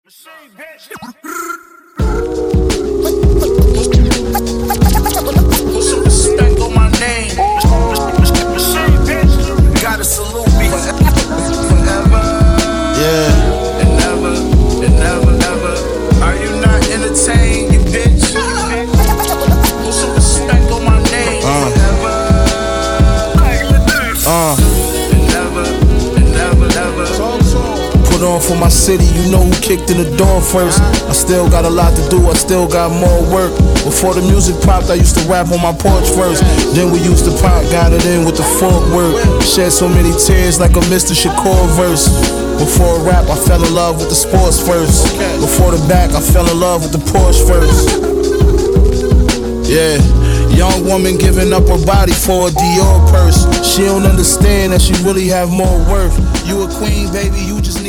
Machine, bitch. Put some respect on my name. Machine, bitch. Gotta salute me forever. Yeah. And never, and never, never. Are you not entertained, you bitch? Put some respect on my name forever. And never, and never, never. Put on for my city, you know who kicked in the door first. I still got a lot to do, I still got more work. Before the music popped, I used to rap on my porch first. Then we used to pop, got it in with the fork work. Shed so many tears like a Mr. Shakur verse. Before rap, I fell in love with the sports first. Before the back, I fell in love with the Porsche first. Yeah. Young woman giving up her body for a Dior purse. She don't understand that she really have more worth. You a queen, baby, you just